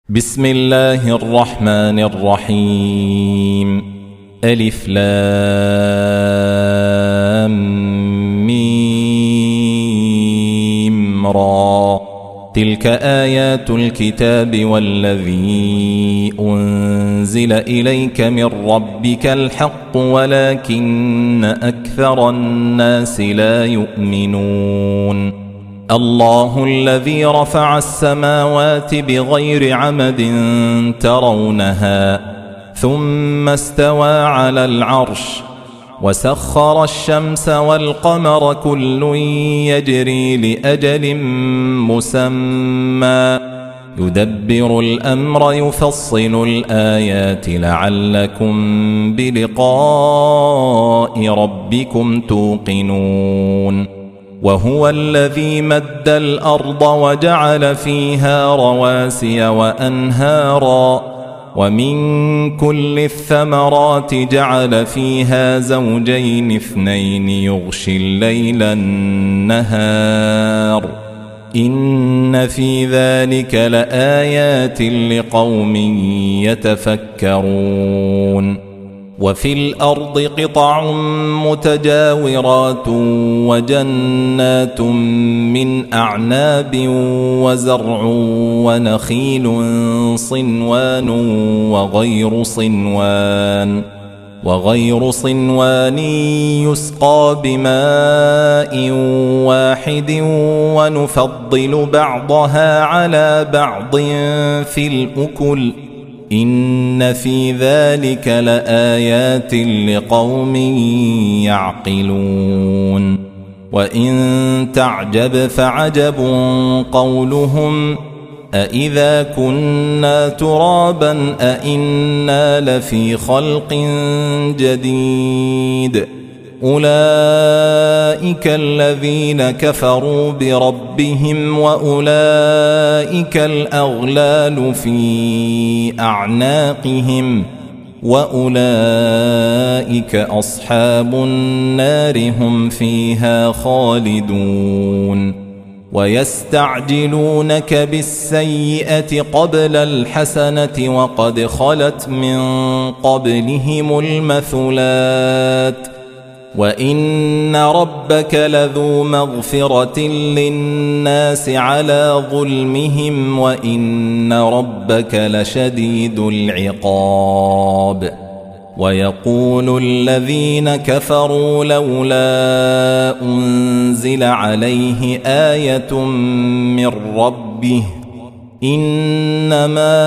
بسم الله الرحمن الرحيم. ألف لام ميم را. تلك آيات الكتاب والذي أنزل إليك من ربك الحق ولكن أكثر الناس لا يؤمنون. الله الذي رفع السماوات بغير عمد ترونها ثم استوى على العرش وسخر الشمس والقمر كل يجري لأجل مسمى يدبر الأمر يفصل الآيات لعلكم بلقاء ربكم توقنون. وهو الذي مد الأرض وجعل فيها رواسي وأنهارا ومن كل الثمرات جعل فيها زوجين اثنين يغشي الليل النهار إن في ذلك لآيات لقوم يتفكرون. وفي الأرض قطع متجاورات وجنات من أعناب وزرع ونخيل صنوان وغير صنوان يسقى بماء واحد ونفضل بعضها على بعض في الأكل إن في ذلك لآيات لقوم يعقلون. وإن تعجب فعجب قولهم أإذا كنا ترابا أإنا لفي خلق جديد أولئك الذين كفروا بربهم وأولئك الأغلال في أعناقهم وأولئك أصحاب النار هم فيها خالدون. ويستعجلونك بالسيئة قبل الحسنة وقد خلت من قبلهم المثلات وإن ربك لذو مغفرة للناس على ظلمهم وإن ربك لشديد العقاب. ويقول الذين كفروا لولا أنزل عليه آية من ربه إنما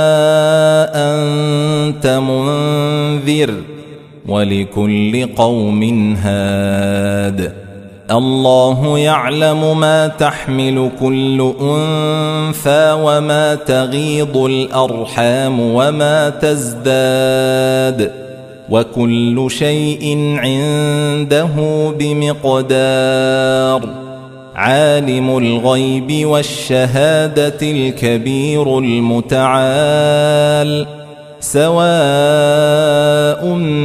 أنت منذر ولكل قوم هاد. الله يعلم ما تحمل كل أنثى وما تغيض الأرحام وما تزداد وكل شيء عنده بمقدار. عالم الغيب والشهادة الكبير المتعال سواء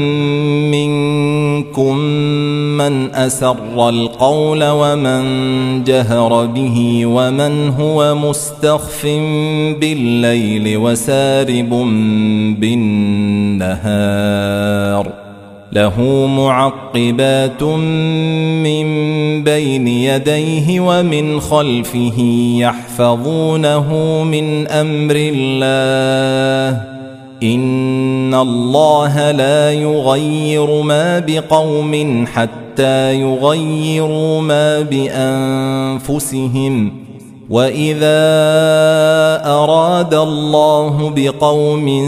منكم من أسر القول ومن جهر به ومن هو مستخف بالليل وسارب بالنهار له معقبات من بين يديه ومن خلفه يحفظونه من أمر الله إن الله لا يغير ما بقوم حتى يغيروا ما بأنفسهم وإذا أراد الله بقوم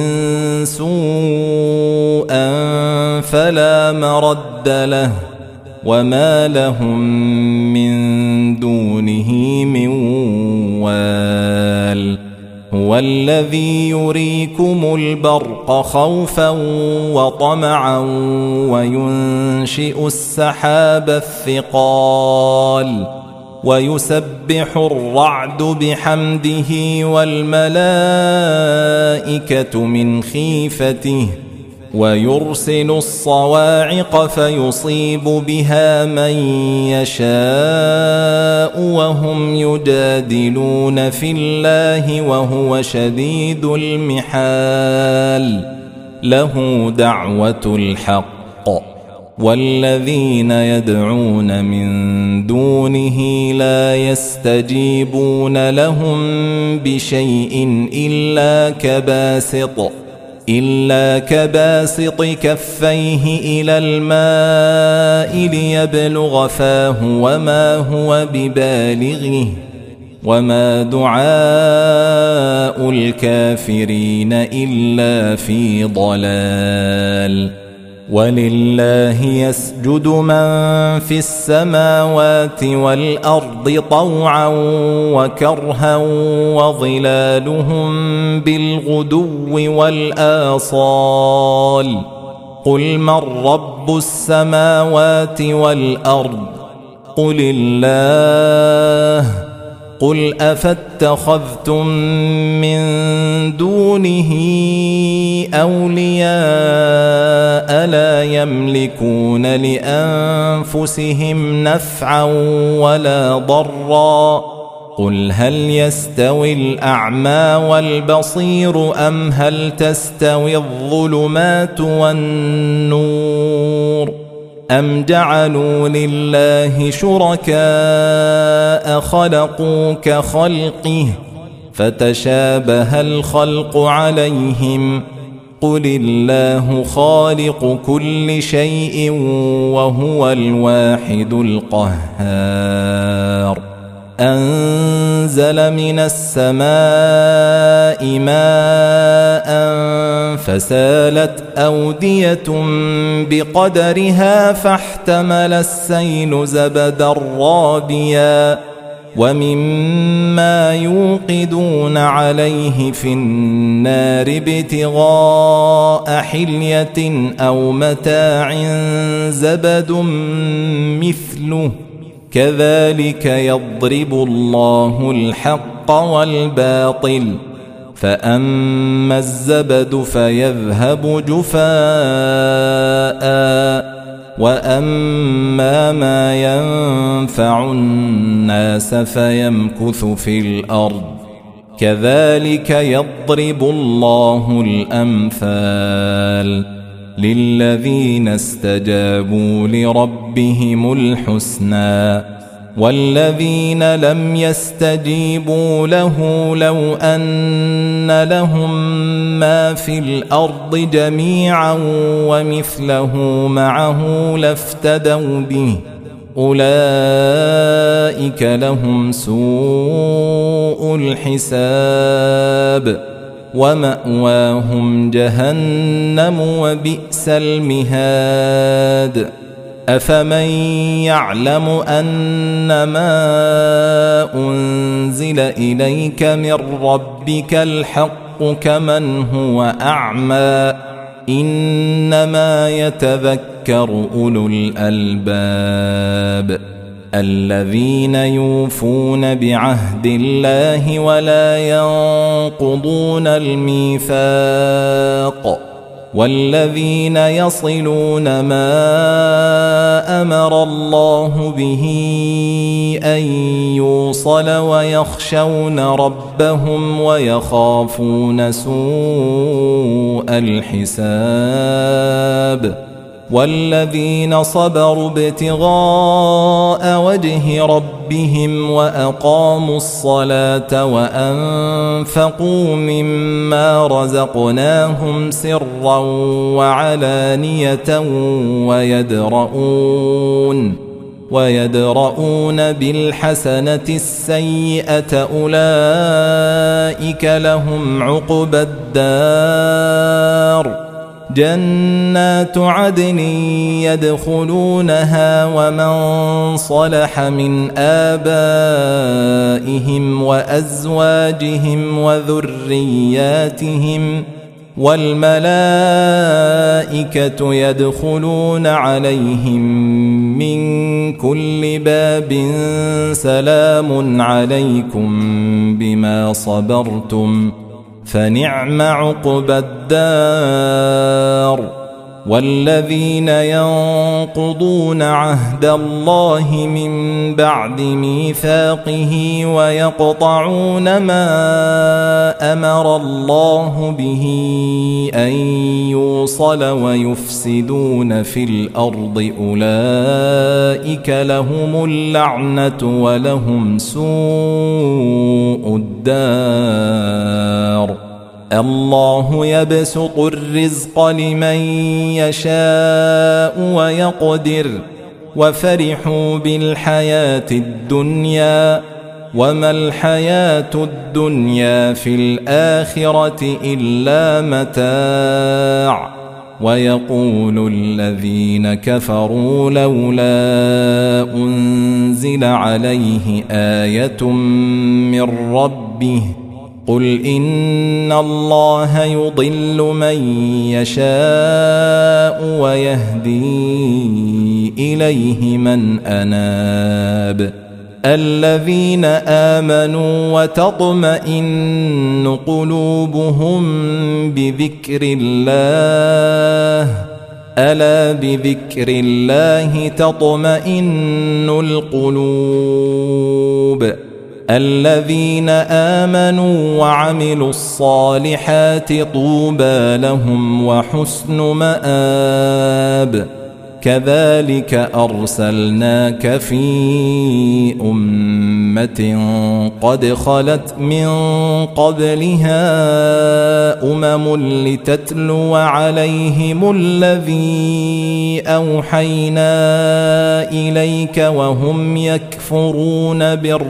سوءا فلا مرد له وما لهم من دونه من وال. هو الذي يريكم البرق خوفا وطمعا وينشئ السحاب الثقال ويسبح الرعد بحمده والملائكة من خيفته ويرسل الصواعق فيصيب بها من يشاء وهم يجادلون في الله وهو شديد المحال له دعوة الحق والذين يدعون من دونه لا يستجيبون لهم بشيء إلا كباسط كفيه إلى الماء ليبلغ فاه وما هو ببالغه وما دعاء الكافرين إلا في ضلال ولله يسجد من في السماوات والأرض طوعا وكرها وظلالهم بالغدو والآصال قل من رب السماوات والأرض قل الله قل أفاتخذتم من دونه أولياء لا يملكون لأنفسهم نفعا ولا ضرا قل هل يستوي الأعمى والبصير أم هل تستوي الظلمات والنور أم جعلوا لله شركاء خلقوا كخلقه فتشابه الخلق عليهم قل الله خالق كل شيء وهو الواحد القهار أنزل من السماء ماء فسالت أودية بقدرها فاحتمل السيل زبدا رابيا ومما يوقدون عليه في النار ابتغاء حلية أو متاع زبد مثله كذلك يضرب الله الحق والباطل فأما الزبد فيذهب جفاء وأما ما ينفع الناس فيمكث في الأرض كذلك يضرب الله الأمثال للذين استجابوا لربهم الحسنى والذين لم يستجيبوا له لو أن لهم ما في الأرض جميعا ومثله معه لافتدوا به أولئك لهم سوء الحساب ومأواهم جهنم وبئس المهاد أفمن يعلم أنما أنزل إليك من ربك الحق كمن هو أعمى إنما يتذكر أولو الألباب الذين يوفون بعهد الله ولا ينقضون الميثاق والذين يصلون ما أمر الله به أن يوصل ويخشون ربهم ويخافون سوء الحساب والذين صبروا ابتغاء وجه ربهم وأقاموا الصلاة وأنفقوا مما رزقناهم سرا وعلانية ويدرؤون بالحسنة السيئة أولئك لهم عقبى الدار جنات عدن يدخلونها ومن صلح من آبائهم وأزواجهم وذرياتهم والملائكة يدخلون عليهم من كل باب سلام عليكم بما صبرتم فنعم عقبى الدار والذين ينقضون عهد الله من بعد ميثاقه ويقطعون ما أمر الله به أن يوصل ويفسدون في الأرض أولئك لهم اللعنة ولهم سوء الدار. الله يبسط الرزق لمن يشاء ويقدر وفرحوا بالحياة الدنيا وما الحياة الدنيا في الآخرة إلا متاع. ويقول الذين كفروا لولا أنزل عليه آية من ربه قل إن الله يضل من يشاء ويهدي إليه من أناب. الذين آمنوا وتطمئن قلوبهم بذكر الله ألا بذكر الله تطمئن القلوب. الذين آمنوا وعملوا الصالحات طوبى لهم وحسن مآب. كذلك أرسلناك في أمة قد خلت من قبلها لتتلو عليهم الذي أوحينا إليك وهم يكفرون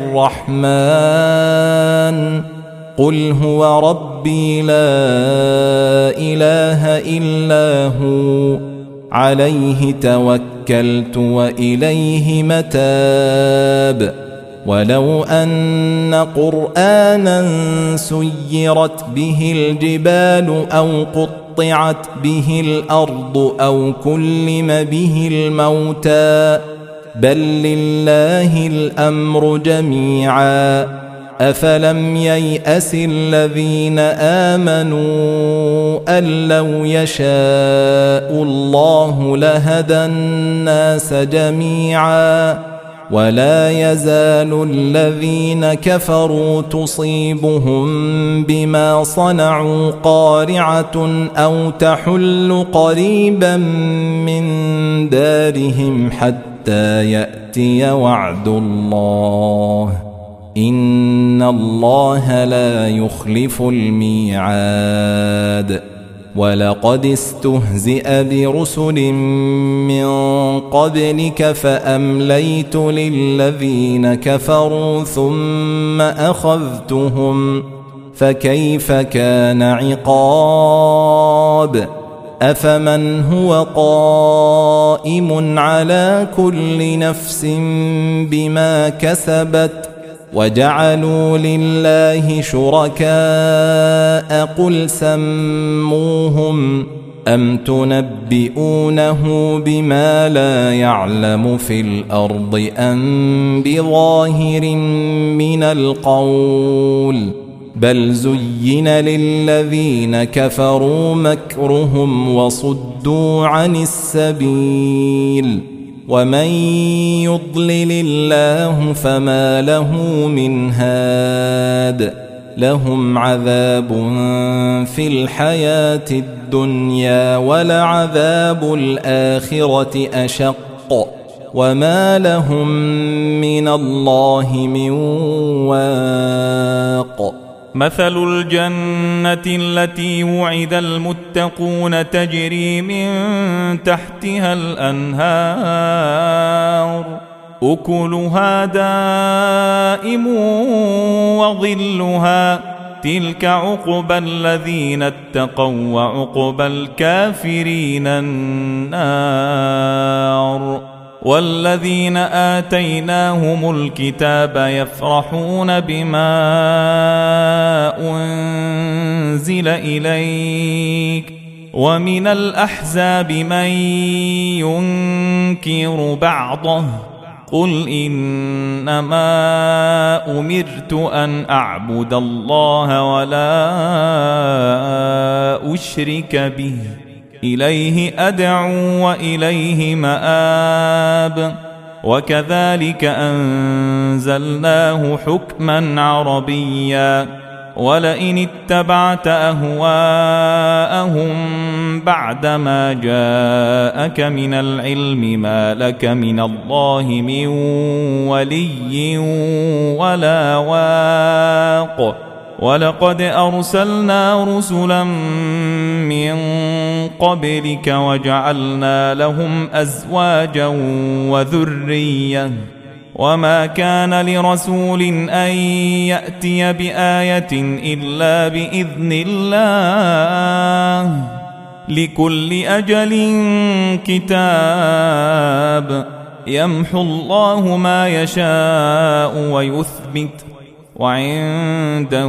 بالرحمن قل هو ربي لا إله إلا هو عليه توكلت وإليه متاب. ولو أن قرآنا سيرت به الجبال أو قطعت به الأرض أو كلم به الموتى بل لله الأمر جميعا أفلم ييأس الذين آمنوا أن لو يشاء الله لهدى الناس جميعا ولا يزال الذين كفروا تصيبهم بما صنعوا قارعة أو تحل قريبا من دارهم حتى يأتي وعد الله إن الله لا يخلف الميعاد. ولقد استهزئ برسل من قبلك فأمليت للذين كفروا ثم أخذتهم فكيف كان عقاب. أفمن هو قائم على كل نفس بما كسبت وجعلوا لله شركاء قل سموهم أم تنبئونه بما لا يعلم في الأرض أم بظاهر من القول بل زين للذين كفروا مكرهم وصدوا عن السبيل ومن يضلل الله فما له من هاد. لهم عذاب في الحياة الدنيا ولعذاب الآخرة أشق وما لهم من الله من واق. مثل الجنة التي وعد المتقون تجري من تحتها الأنهار أكلها دائم وظلها تلك عقبى الذين اتقوا وعقبى الكافرين النار. والذين آتيناهم الكتاب يفرحون بما أنزل إليك ومن الأحزاب من ينكر بعضه قل إنما أمرت أن أعبد الله ولا أشرك به إليه أدعو وإليه مآب وكذلك أنزلناه حكما عربيا ولئن اتبعت أهواءهم بعدما جاءك من العلم ما لك من الله من ولي ولا واق ولقد أرسلنا رسلا من قبلك وجعلنا لهم أزواجا وذرية وما كان لرسول أن يأتي بآية إلا بإذن الله لكل أجل كتاب يمحو الله ما يشاء ويثبت وعنده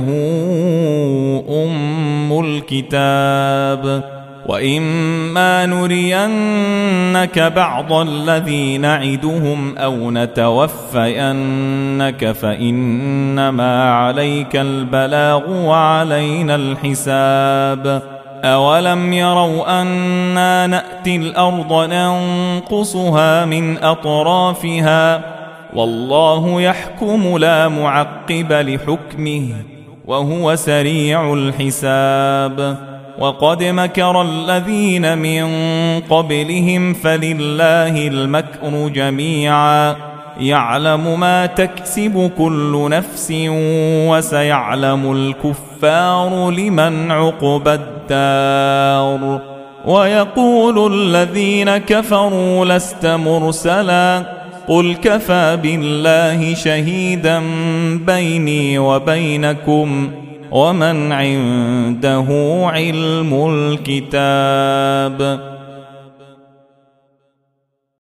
أم الكتاب وإما نرينك بعض الذي نعدهم أو نتوفينك فإنما عليك البلاغ وعلينا الحساب أولم يروا أنا نأتي الأرض ننقصها من أطرافها والله يحكم لا معقب لحكمه وهو سريع الحساب وقد مكر الذين من قبلهم فلله المكر جميعا يعلم ما تكسب كل نفس وسيعلم الكفار لمن عقبى الدار ويقول الذين كفروا لست مرسلا قل كفى بالله شهيدا بيني وبينكم ومن عنده علم الكتاب